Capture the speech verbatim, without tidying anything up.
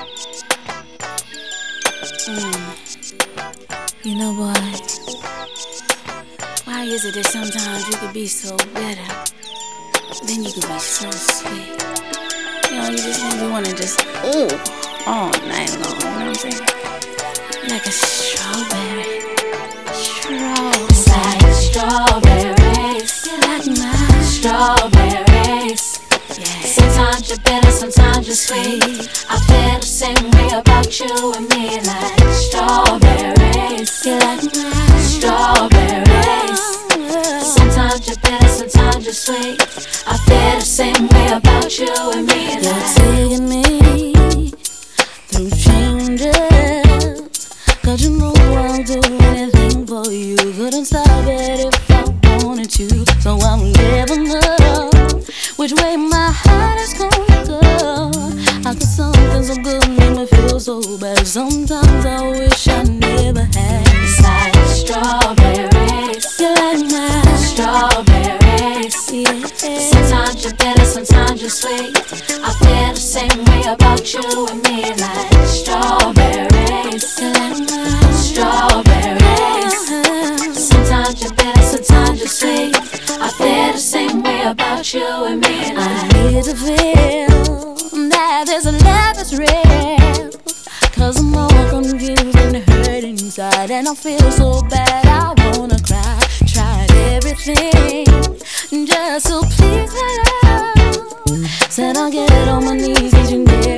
Mm. You know what? Why is it that sometimes you could be so bitter, then you could be so sweet? You know, you just maybe wanna just ooh all night long. You know what I'm saying? Like a strawberry, strawberry. It's like strawberries. You like my strawberries. Yeah. Sometimes you're bitter, sometimes you're sweet. I feel the same way about you and me. Like strawberries. You like my strawberries. Sometimes you're bitter, sometimes you're sweet. I feel the same way about you and me. You're Like taking me through changes, 'cause you know I'll do anything for you. Couldn't stop it if I wanted to. So I'm giving up which way my heart is gonna go. How could something so good make me feel so bad? Sometimes I wish I never had. it's like strawberries. You like my strawberries. Yeah. Sometimes you're bitter, sometimes you're sweet. I feel the same way about you and me. Like strawberries. You like my strawberries. Sometimes you're bitter, sometimes you're sweet. I feel the same way about you and me. I Like need to feel that this love is real, 'cause I'm all confused and hurt inside, and I feel so bad I wanna cry. Tried everything just to please my love. Said I'll get on my knees each and every